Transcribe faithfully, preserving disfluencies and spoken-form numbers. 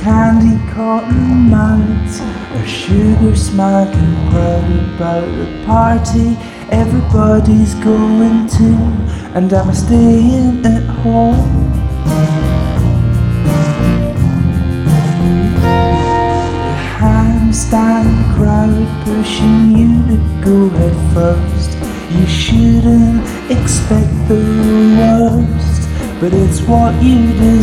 candy cotton mouths, a sugar smoking crowd about the party everybody's going to, and I'm staying at home. The handstand crowd pushing you to go head first. You shouldn't expect the worst, but it's what you deserve.